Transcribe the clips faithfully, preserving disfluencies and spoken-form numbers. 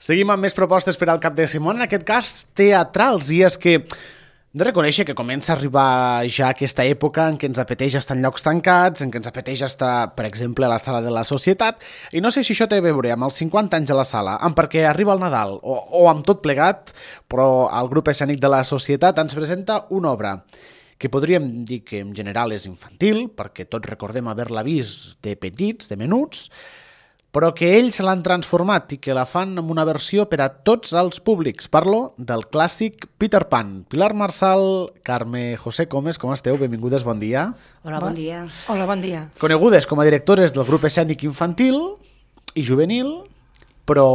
Seguim amb més propostes per al cap de setmana, en aquest cas teatrals, i és que hem de reconèixer que comença a arribar ja aquesta època en què ens apeteix estar en llocs tancats, en què ens apeteix estar, per exemple, a la sala de la Societat, i no sé si això té a veure amb els cinquanta anys de la sala, amb perquè arriba el Nadal, o, o amb tot plegat, però el grup escènic de la Societat ens presenta una obra que podríem dir que en general és infantil, perquè tots recordem haver-la vist de petits, de menuts, però que ells l'han transformat i que la fan amb una versió per a tots els públics. Parlo del clàssic Peter Pan. Pilar Marsal, Carme José Comes, com esteu? Benvingudes, bon dia. Hola, bon dia. Hola, bon dia. Conegudes com a directores del grup escènic infantil i juvenil, però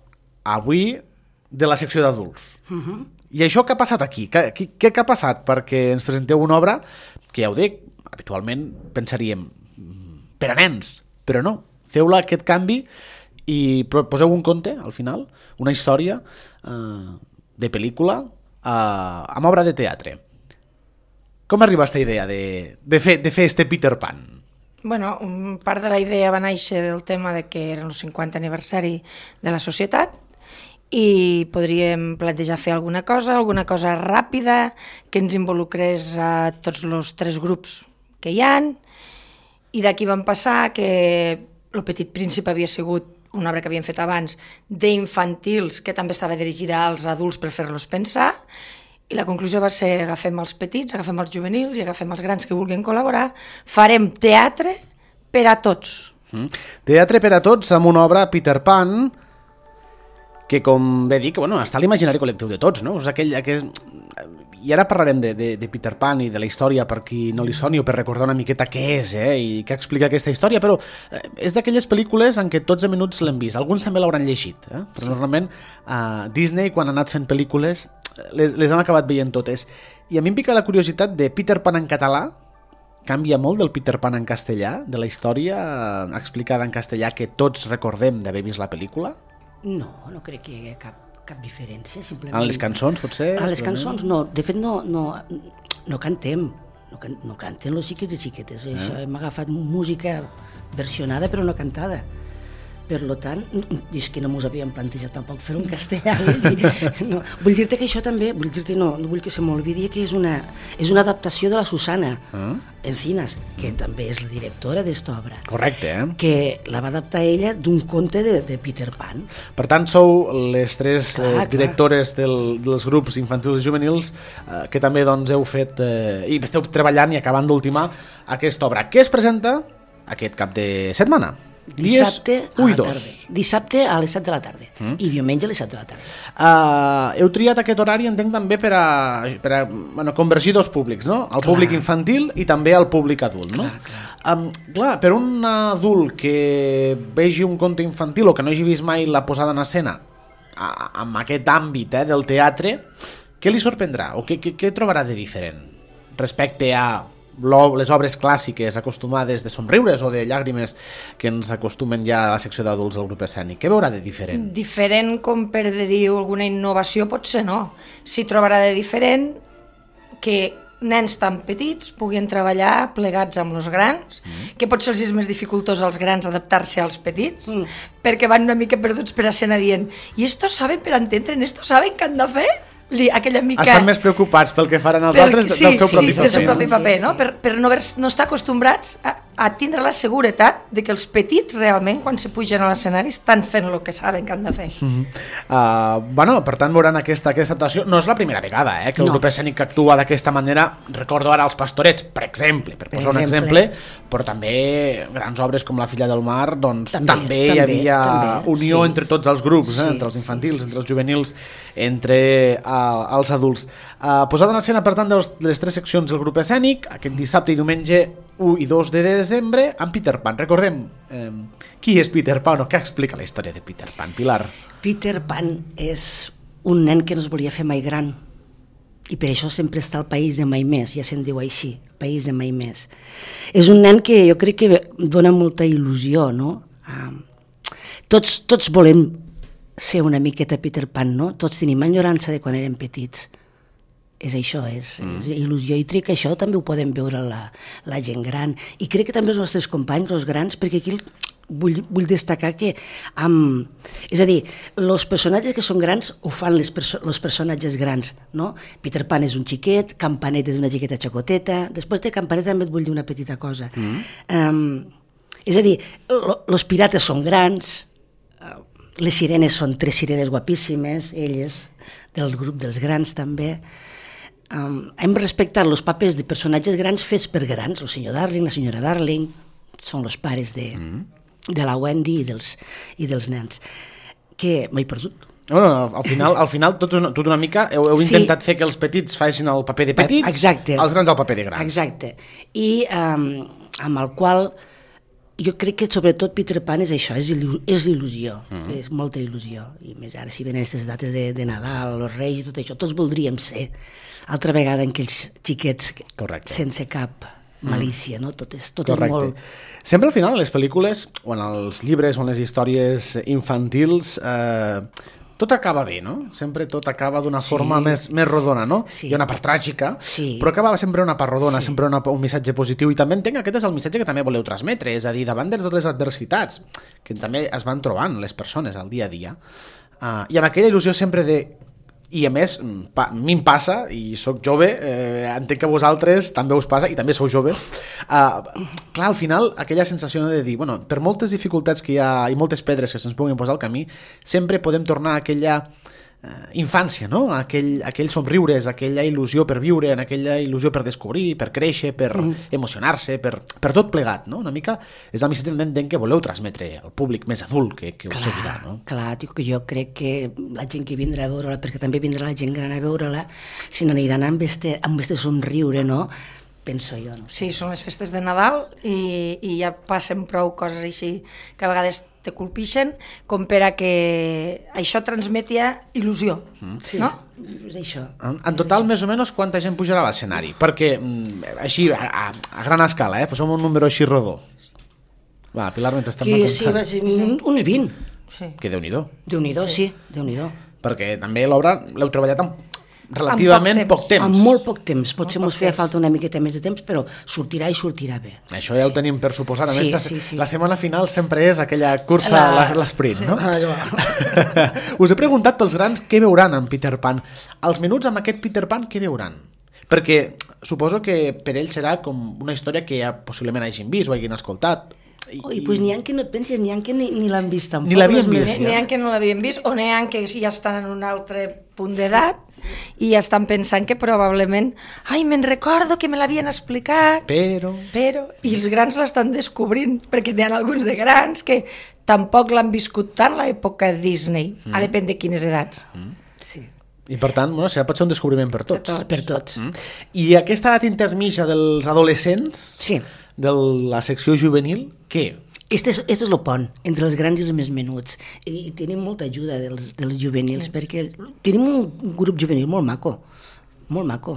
avui de la secció d'adults. Uh-huh. I això què ha passat aquí? Què, què, què ha passat? Perquè ens presenteu una obra que, ja ho dic, habitualment pensaríem per a nens, però no. Feu-la aquest canvi i poseu un conte, al final, una història eh, de pel·lícula eh, amb obra de teatre. Com arriba aquesta idea de, de, fer, de fer este Peter Pan? Bueno, part de la idea va néixer del tema de que era el cinquanta aniversari de la Societat i podríem plantejar fer alguna cosa, alguna cosa ràpida que ens involucrés a tots els tres grups que hi ha, i d'aquí vam passar que El Petit Príncipe havia sigut una obra que havíem fet abans d'infantils, que també estava dirigida als adults per fer-los pensar, i la conclusió va ser agafem els petits, agafem els juvenils i agafem els grans que vulguin col·laborar, farem teatre per a tots. Mm. Teatre per a tots amb una obra Peter Pan que, com bé dic, bueno, està a l'imaginari col·lectiu de tots, no? És aquell, aquell... I ara parlarem de, de, de Peter Pan i de la història per qui no li soni o per recordar una miqueta què és eh, i què explica aquesta història, però eh, és d'aquelles pel·lícules en què tots els minuts l'hem vist. Alguns també l'hauran llegit, eh? Però sí. Normalment eh, Disney, quan ha anat fent pel·lícules, les, les han acabat veient totes. I a mi em pica la curiositat de Peter Pan en català, canvia molt del Peter Pan en castellà, de la història eh, explicada en castellà que tots recordem d'haver vist la pel·lícula? No, no crec que hi hagi cap, cap diferència. Simplement... A les cançons, potser? A les cançons no, de fet no, no, no cantem, no, can, no canten els xiquets i xiquetes. Eh? Això, hem agafat música versionada però no cantada. Per tant, és que no mos havíem plantejat tampoc fer un castellà. Vull, dir, no. vull dir-te que això també, vull dir-te no, no vull que se m'olvidi que és una, és una adaptació de la Susana ah. Encinas, que també és la directora d'esta obra. Correcte, eh? Que la va adaptar ella d'un conte de, de Peter Pan. Per tant, sou les tres clar, eh, directores del, dels grups infantils i juvenils eh, que també doncs, heu fet eh, i esteu treballant i acabant d'ultimar aquesta obra. Què es presenta aquest cap de setmana? Dissabte a la dos. tarda. Dissabte a les set de la tarda mm. i diumenge a les set de la tarda. Uh, heu triat aquest horari, entenc, també per a, per a bueno, convergir dos públics, no? El clar. Públic infantil i també el públic adult, no? Clar, clar. Um, clar, per un adult que vegi un conte infantil o que no hagi vist mai la posada en escena a, amb aquest àmbit eh, del teatre, què li sorprendrà o què, què, què trobarà de diferent respecte a les obres clàssiques acostumades de somriures o de llàgrimes que ens acostumen ja a la secció d'adults del grup escènic? Què veurà de diferent? Diferent, com per dir alguna innovació, potser no. S'hi trobarà de diferent que nens tan petits puguin treballar plegats amb els grans, mm. que potser els és més dificultós als grans adaptar-se als petits, mm. perquè van una mica perduts per escena dient i estos saben per entendre, estos saben què han de fer? Aquella mica... Estan més preocupats pel que faran els pel... altres sí, del seu propi sí, paper. del seu propi no? paper, no? Per, per no, haver, no estar acostumbrats a, a tindre la seguretat de que els petits realment, quan se pugen a l'escenari, estan fent el que saben que han de fer. Uh-huh. uh, bueno, per tant, veuran aquesta, aquesta actuació. No és la primera vegada eh, que el no. grup escènic actua d'aquesta manera. Recordo ara els Pastorets, per exemple, per, per posar un exemple, però també grans obres com La filla del mar, doncs també, també, també hi havia també, unió sí. entre tots els grups, sí, eh, entre els infantils, sí, sí, entre els juvenils, entre uh, els adults. Uh, posada en escena, per tant, de les, de les tres seccions del grup escènic, aquest dissabte i diumenge u i dos de desembre, amb Peter Pan. Recordem, eh, qui és Peter Pan o què explica la història de Peter Pan, Pilar? Peter Pan és un nen que no es volia fer mai gran i per això sempre està al país de mai més, ja se'n diu així, país de mai més. És un nen que jo crec que dona molta il·lusió, no? Uh, tots, tots volem ser una miqueta Peter Pan, no? Tots tenim enyorança de quan érem petits. És això, és, mm. és il·lusió, i crec que això també ho podem veure la, la gent gran, i crec que també els nostres companys, els grans, perquè aquí vull, vull destacar que, um, és a dir, els personatges que són grans ho fan els perso personatges grans, no? Peter Pan és un xiquet, Campanet és una xiqueta xacoteta, després de Campanet també et vull dir una petita cosa. Mm. Um, és a dir, els pirates són grans, les sirenes són tres sirenes guapíssimes, elles, del grup dels grans també. Um, hem respectat els papers de personatges grans fets per grans, el senyor Darling, la senyora Darling, són els pares de, mm. de la Wendy i dels, i dels nens, que m'he perdut. No, no, al final, al final tot, una, tot una mica heu, heu sí. intentat fer que els petits facin el paper de petits, exacte. Els grans el paper de grans. Exacte. I um, amb el qual jo crec que sobretot Peter Pan és això, és, il és il·lusió, mm. és molta il·lusió. I més ara, si venen aquestes dates de, de Nadal, els Reis i tot això, tots voldríem ser altra vegada en aquells xiquets Correcte. Sense cap malícia, no? Tot és, tot és molt... Sempre al final, les pel·lícules, o en els llibres, o en les històries infantils, eh, tot acaba bé, no? Sempre tot acaba d'una sí. forma més, més rodona, no? Sí. Hi ha una part tràgica, sí. però acaba sempre una part rodona, sí. sempre una, un missatge positiu, i també entenc que aquest és el missatge que també voleu transmetre, és a dir, davant de totes les adversitats que també es van trobant les persones al dia a dia, uh, i amb aquella il·lusió sempre de... I a més, pa, a mi em passa, i sóc jove, eh, entenc que a vosaltres també us passa, i també sou joves, eh, clar, al final, aquella sensació de dir, bueno, per moltes dificultats que hi ha i moltes pedres que se'ns puguin posar al camí, sempre podem tornar a aquella eh, infància, no? Aquell, aquell somriures, aquella il·lusió per viure, en aquella il·lusió per descobrir, per créixer, per mm. emocionar-se, per, per tot plegat, no? Una mica és el missatge d'entenc que voleu transmetre al públic més adult que, que us seguirà, no? Clar, dic que jo crec que la gent que vindrà a veure-la, perquè també vindrà la gent gran a veure-la, si n'aniran amb este, amb este somriure, no? Penso jo, no? Sí, són les festes de Nadal i, i ja passen prou coses així que a vegades te colpixen com per a que això transmeti il·lusió, mm. sí. no? És això. En, en total, més o menys, quanta gent pujarà a l'escenari? Perquè, així, a, a gran escala, eh? Posem un número així rodó. Va, Pilar, mentre estem que, sí, va ser uns vint. Sí. Que Déu-n'hi-do. Déu-n'hi-do, sí, sí Déu-n'hi-do. Perquè també l'obra l'heu treballat amb relativament poc temps. poc temps. Amb molt poc temps. Potser ens feia falta una miqueta més de temps, però sortirà i sortirà bé. Això ja ho tenim per suposat. A sí, més, sí, sí. la setmana final sempre és aquella cursa la... a l'esprint, sí. no? Ah, us he preguntat pels grans què veuran en Peter Pan. Els minuts amb aquest Peter Pan, què veuran? Perquè suposo que per ell serà com una història que ja possiblement hagin vist o hagin escoltat. I, Oi, doncs n'hi ha que no et pensis, n'hi ha que ni, ni l'han vist tampoc. Ni l'havien vist. N'hi ha que no l'havien vist, o n'hi ha que ja estan en un altre punt d'edat i ja estan pensant que probablement ai, me'n recordo que me l'havien explicat, però... però... I els grans l'estan descobrint, perquè n'hi ha alguns de grans que tampoc l'han viscut tant l'època Disney, mm. a depèn de quines edats. Mm. Sí. I per tant, bueno, serà pot ser un descobriment per tots. Per tots. Per tots. Mm. I aquesta edat intermitja dels adolescents... Sí. De la secció juvenil, què? Este és, este és el pont entre els grans i els més menuts. I, i tenim molta ajuda dels, dels juvenils, sí. perquè tenim un grup juvenil molt maco, molt maco.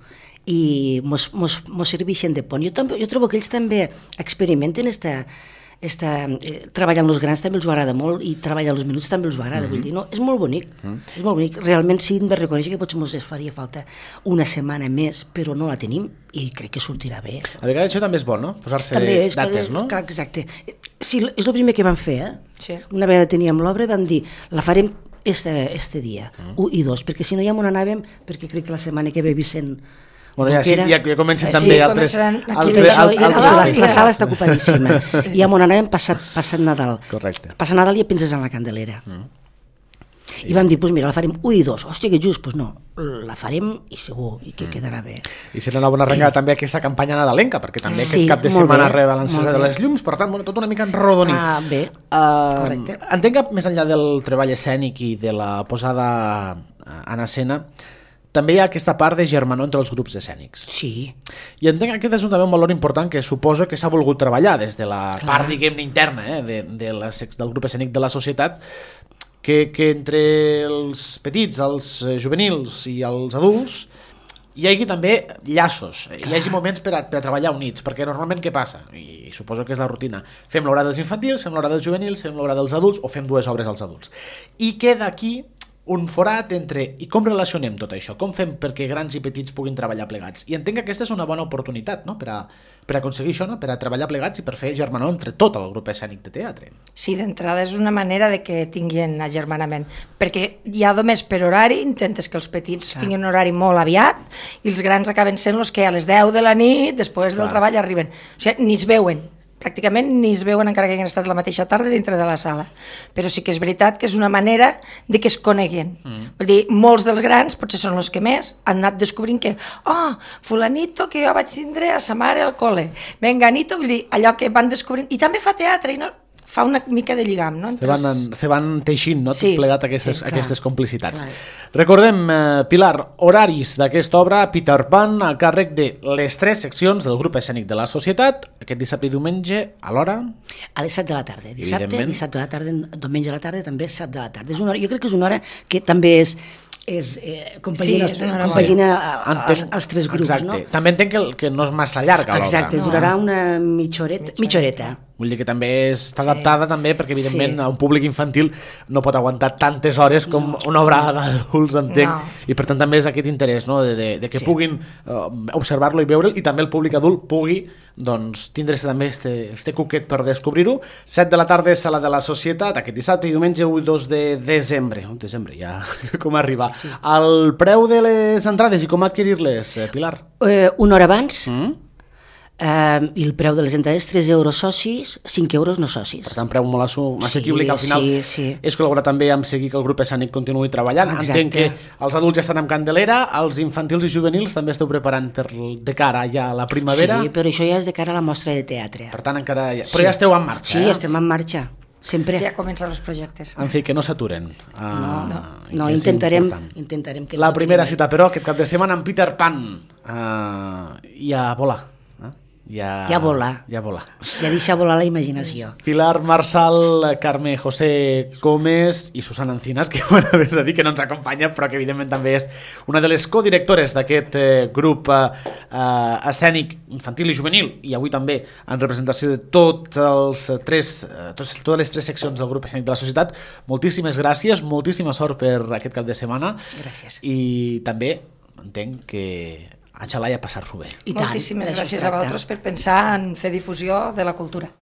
I mos, mos, mos serveixen de pont. Jo, també, jo trobo que ells també experimenten esta... Esta, eh, treballar amb els grans també els agrada molt i treballar els minuts també els agrada, mm-hmm. vull dir, no? És molt bonic, mm-hmm. és molt bonic. Realment sí hem de reconèixer que potser ens faria falta una setmana més, però no la tenim i crec que sortirà bé. A vegades això també és bo, no? Posar-se dates, no? Clar, exacte. Sí, és el primer que vam fer, eh? Sí. Una vegada teníem l'obra i vam dir, la farem este, este dia, mm. un i dos, perquè si no ja m'on anàvem, perquè crec que la setmana que ve Vicent Bueno, ja, sí, ja, ja comencen sí, també altres... altres, altres, altres, altres la sala està ocupadíssima. I ja m'on anàvem passat, passat Nadal. Correcte. Passat Nadal ja penses en la Candelera. Mm. I vam dir, pues mira, la farem un i dos. Hòstia, que just, pues no, la farem i segur, i que mm. quedarà bé. I serà una bona arrencada també aquesta campanya nadalenca, perquè també sí, aquest cap de setmana reba l'encesa de les llums, per tant, bueno, tot una mica enrodonit. Ah, bé, uh, correcte. Entenc que més enllà del treball escènic i de la posada en escena, també hi ha aquesta part de germanor entre els grups escènics. Sí. I entenc que aquest és un, també un valor important que suposo que s'ha volgut treballar des de la Clar. part, diguem-ne, interna eh, de, de la, del grup escènic de la societat, que, que entre els petits, els juvenils i els adults hi hagi també llaços, Clar. hi hagi moments per a, per a treballar units, perquè normalment què passa? I suposo que és la rutina. Fem l'hora dels infantils, fem l'hora dels juvenils, fem l'hora dels adults o fem dues obres als adults. I queda aquí un forat entre i com relacionem tot això, com fem perquè grans i petits puguin treballar plegats. I entenc que aquesta és una bona oportunitat, no?, per a, per a aconseguir això, no?, per a treballar plegats i per fer germanor entre tot el grup escènic de teatre. Sí, d'entrada és una manera de que tinguin agermanament, perquè ja només per horari intentes que els petits Clar. tinguin un horari molt aviat i els grans acaben sent els que a les deu de la nit, després del Clar. treball, arriben. O sigui, ni es veuen. Pràcticament ni es veuen encara que hagin estat la mateixa tarda dintre de la sala. Però sí que és veritat que és una manera de que es coneguen. Mm. Vull dir, molts dels grans, potser són els que més, han anat descobrint que oh, fulanito que jo vaig tindre a sa mare al col·le, menganito, vull dir, allò que van descobrint, i també fa teatre, i no... fa una mica de lligam, no? Se van, els... se van teixint, no? Sí, tot plegat aquestes, sí, aquestes complicitats. Clar. Recordem, eh, Pilar, horaris d'aquesta obra, Peter Pan, a càrrec de les tres seccions del grup escènic de la Societat, aquest dissabte i diumenge, a l'hora... A les set de la tarda. Dissabte, dissabte a la tarda, diumenge a la tarda, també set de la tarda. És una hora, jo crec que és una hora que també és... és eh, compagina, sí, els, compagina els, els tres grups, Exacte. no? També entenc que, que no és massa llarga l'obra. Exacte, durarà una mitjoreta. mitjoreta. mitjoreta. Vull dir que també està sí. adaptada també perquè evidentment sí. a un públic infantil no pot aguantar tantes hores com no. una obra d'adults, entenc, no. i per tant també és aquest interès, no? de, de, de que sí. puguin uh, observar-lo i veure'l, i també el públic adult pugui doncs, tindre també este, este cuquet per descobrir-ho. set de la tarda, Sala de la Societat, aquest dissabte i diumenge u i dos de desembre. Un desembre, ja com arriba. Sí. El preu de les entrades i com adquirir-les, Pilar? Eh, una hora abans. Mm? Uh, i el preu de les entrades tres euros socis, cinc euros no socis. Per tant, preu molt assequible, sí, que al final sí, sí. és col·laborar també amb seguir que el grup escènic continuï treballant. Exacte. Entenc que els adults ja estan amb candelera, els infantils i juvenils també esteu preparant per de cara ja a la primavera. Sí, però això ja és de cara a la mostra de teatre. Per tant, encara... Ja... Però sí. ja esteu en marxa, sí, eh? Sí, estem en marxa. Sempre. Ja comencen els projectes. En fi, que no s'aturen. Uh, no, no, no intentarem, intentarem que la primera cita, però, aquest cap de setmana amb Peter Pan. Uh, I a volar. Ja, ja volar. Ja volar. Ja deixar volar la imaginació. Pilar Marsal, Carme José Gómez i Susana Encinas, que bueno, és a dir que no ens acompanya, però que evidentment també és una de les codirectores d'aquest eh, grup eh, escènic infantil i juvenil, i avui també en representació de tots els tres, eh, tots, totes les tres seccions del grup escènic de la Societat. Moltíssimes gràcies, moltíssima sort per aquest cap de setmana. Gràcies. I també entenc que a Xalai a passar-s'ho bé. I Moltíssimes tant, gràcies a vosaltres per pensar en fer difusió de la cultura.